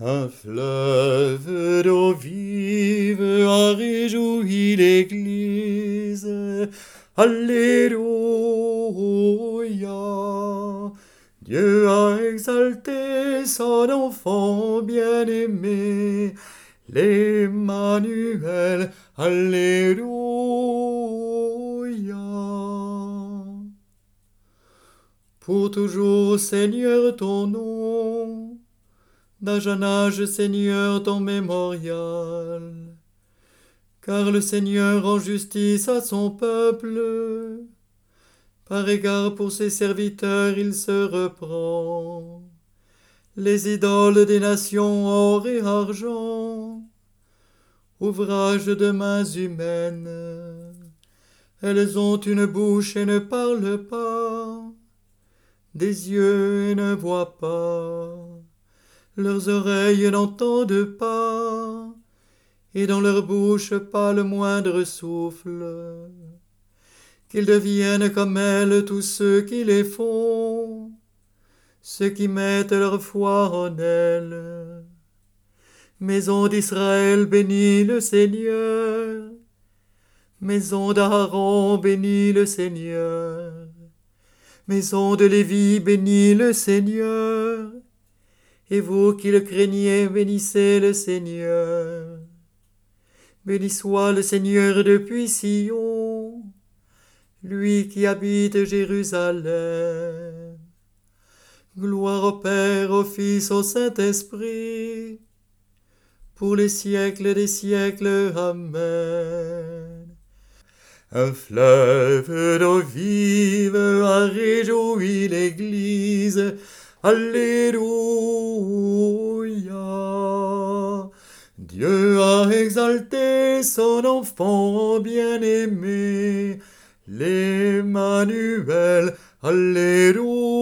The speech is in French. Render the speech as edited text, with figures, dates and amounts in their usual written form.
Un fleuve d'eau vive a réjoui l'Église. Alléluia. Dieu a exalté son enfant bien-aimé, l'Emmanuel. Alléluia. Pour toujours, Seigneur, ton nom, d'âge en âge, Seigneur, ton mémorial. Car le Seigneur rend justice à son peuple. Par égard pour ses serviteurs, il se reprend. Les idoles des nations, or et argent, ouvrage de mains humaines. Elles ont une bouche et ne parlent pas, des yeux et ne voient pas, leurs oreilles n'entendent pas, et dans leur bouche pas le moindre souffle. Qu'ils deviennent comme elles tous ceux qui les font, ceux qui mettent leur foi en elles. Maison d'Israël, bénis le Seigneur. Maison d'Aaron, bénis le Seigneur. Maison de Lévi, bénis le Seigneur. Et vous qui le craignez, bénissez le Seigneur. Béni soit le Seigneur depuis Sion, lui qui habite Jérusalem. Gloire au Père, au Fils, au Saint-Esprit, pour les siècles des siècles. Amen. Un fleuve d'eau vive a réjoui l'Église. Alléluia. Dieu a exalté son enfant bien-aimé, l'Emmanuel. Alléluia.